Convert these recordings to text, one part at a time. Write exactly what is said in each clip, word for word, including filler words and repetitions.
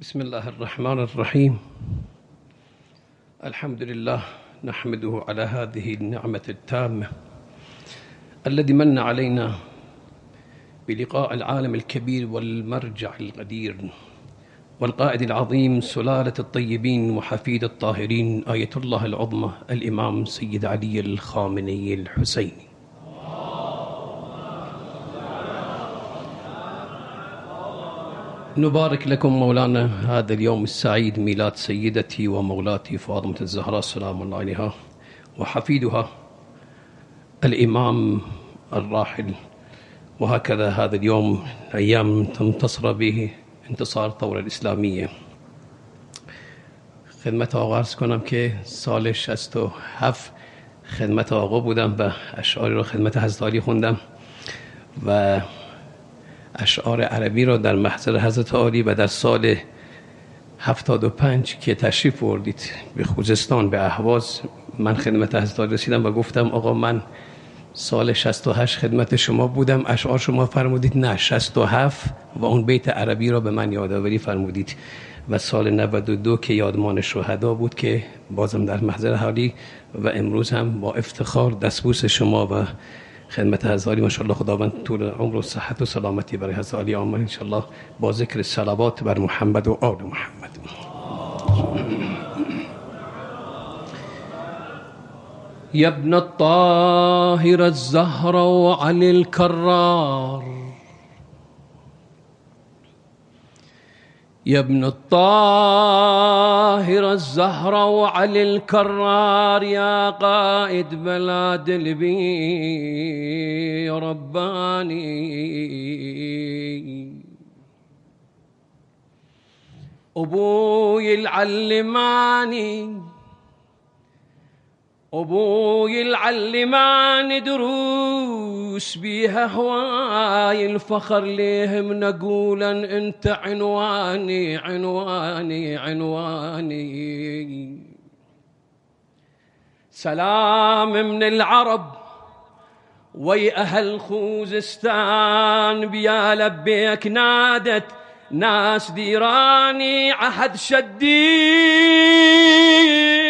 بسم الله الرحمن الرحيم. الحمد لله نحمده على هذه النعمة التامة الذي من علينا بلقاء العالم الكبير والمرجع القدير والقائد العظيم سلالة الطيبين وحفيد الطاهرين آية الله العظمى الإمام سيد علي الخامنئي الحسيني. نبارك لكم مولانا هذا اليوم السعيد، ميلاد سيدتي ومولاتي فاطمة الزهراء سلام الله عليها وحفيدها الإمام الراحل، وهكذا هذا اليوم أيام تنتصر به انتصار الثورة الإسلامية. خدمت آقا عرض کنم که سال شصت و هفت خدمت آقا بودم و اشعاری رو خدمت حضرت علی خوندم و اشعار عربی را در محضر حضرت عالی و در سال هفتاد و پنج که تشریف بردید به خوزستان به اهواز من خدمت حضرت عالی رسیدم و گفتم آقا من سال شصت و هشت خدمت شما بودم، اشعار شما فرمودید نه شصت و هفت و اون بیت عربی را به من یادآوری فرمودید و سال نود و دو که یادمان شهدا بود که بازم در محضر حالی و امروز هم با افتخار دستبوس شما و خدمت حضرت علی ماشاءالله خداوند طول عمر و صحت و سلامتی برای حضرت علی آمین ان شاء الله با ذکر صلوات بر محمد و آل محمد. يا ابن الطاهر الزهر وعلي الكرار، يا ابن الطاهر الزهر وعلي الكرار، يا قائد بلاد البي رباني، أبوي العلماني أبوي العلماني دروس بيها هواي الفخر ليهم نقولا انت عنواني عنواني عنواني. سلام من العرب وي أهل خوزستان، بيا لبيك نادت ناس ديراني عهد شديد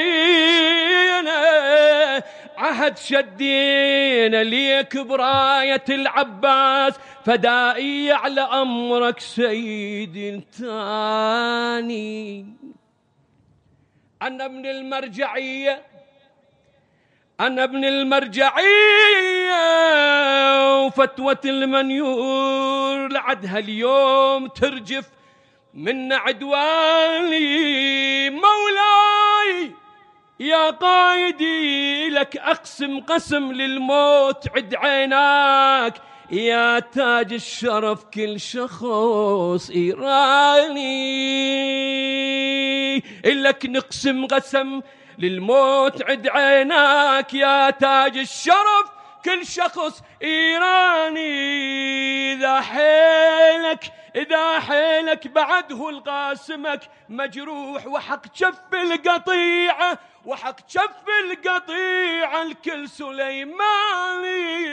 عهد شدينا ليك براية العباس فدائي على أمرك سيدي الثاني. أنا ابن المرجعية أنا ابن المرجعية وفتوة المنيور لعدها اليوم ترجف من عدواني. مولاي يا قائدي لك أقسم قسم للموت عد عيناك، يا تاج الشرف كل شخص إيراني لك نقسم قسم للموت عد عيناك، يا تاج الشرف كل شخص إيراني. إذا حيلك إذا حيلك بعده القاسمك مجروح وحق شف القطيعة وحق شف القطيعة الكل سليماني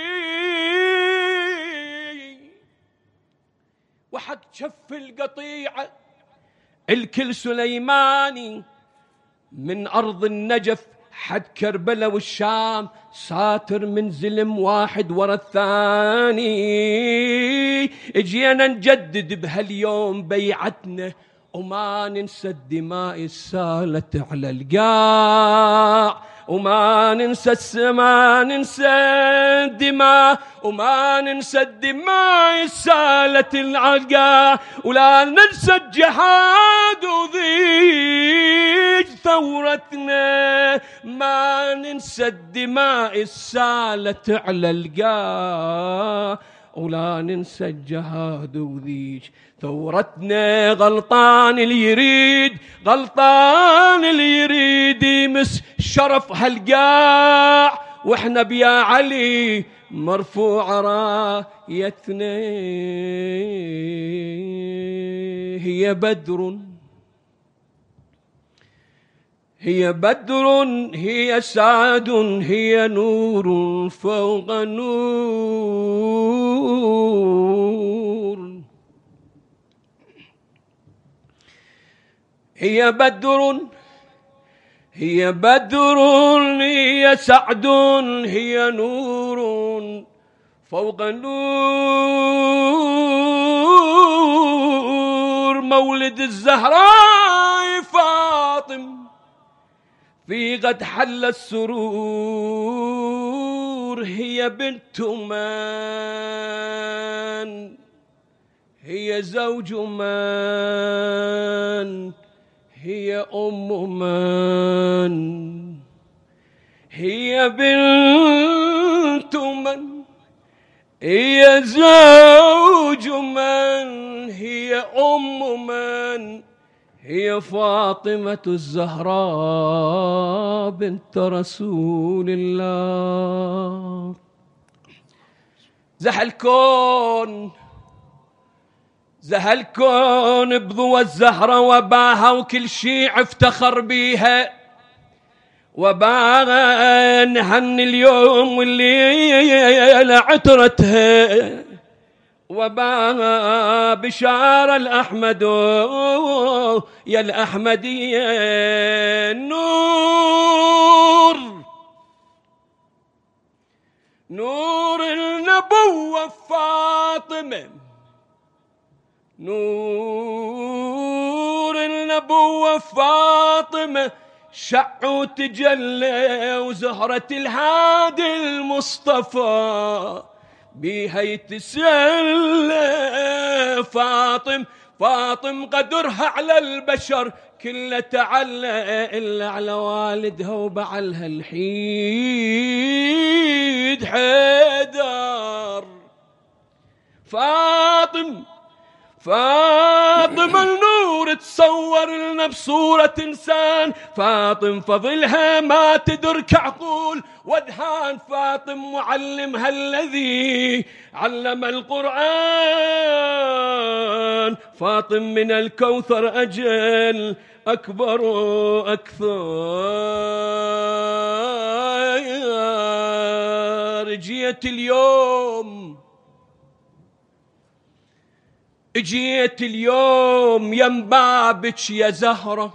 وحق شف القطيعة الكل سليماني. من أرض النجف حد كربلاء والشام ساتر من زلم واحد ورا الثاني، اجينا نجدد بهاليوم بيعتنا وما ننسى الدماء السالت على القاع، وما ننسى ما ننسى الدماء وما ننسى الدماء السالت العقاع، ولا ننسى الجهاد وضيج ثورتنا، ما ننسى الدماء السالت على القاع، ولا ننسى الجهاد وذيج ثورتنا. غلطان اللي يريد غلطان اللي يريد يمس شرف هالقاع، واحنا بيا علي مرفوع رايتنا. هي بدر هي بدر هي سعد هي نور فوق نور. هي بدر هي بدر هي سعد هي نور فوق النور، مولد الزهراء فاطم في غد حل السرور. هي بنت من هي زوج من هي أم من هي بنت من هي زوج من هي أم من هي فاطمة الزهراء بنت رسول الله. زح الكون زح الكون بضوى الزهرة وباها، وكل شيء افتخر بيها وباها. نهني اليوم والليلة عطرتها وباها بشار الأحمد يا الأحمدية. نور نور النبوة فاطمة، نور النبوة فاطمة شع وتجلى، وزهرة الهادي المصطفى بيها يتسلى. فاطم فاطم قدرها على البشر كله تعلى، إلا على والدها وبعلها الحيد حيدر. فاطم فاطم النور تصور لنا بصورة إنسان، فاطم فضلها ما تدرك عقول وادهان. فاطم معلمها الذي علم القرآن، فاطم من الكوثر أجل أكبر أكثر. جيت اليوم اجيت اليوم يم بابك يا زهرة،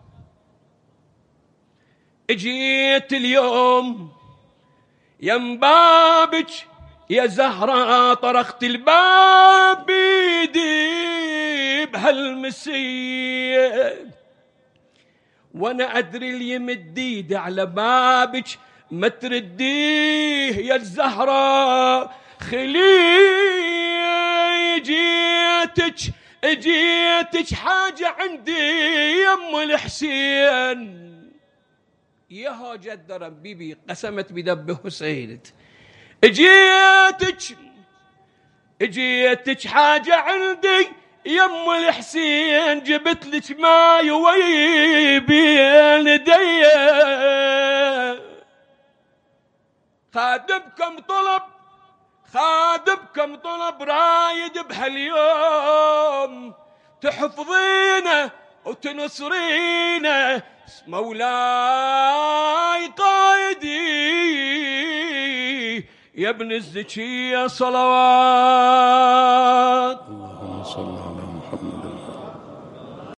اجيت اليوم يم بابك يا زهرة. طرقت الباب بيدي بهالمسية، وانا ادري اللي يمد ايدي على بابك ما ترديه يا الزهرة. خلي جيتك جيتك حاجة عندي يم الحسين. ياها جد ربيبي قسمت بدب حسين. جيتك جيتك حاجة عندي يم الحسين، جبت لك ماي ويبين يدي. خادمكم طلب خادمكم طلب رايد بهاليوم، تحفظينه وتنصرينه مولاي قائدي يا ابن الزكية صلوات. اللهم صل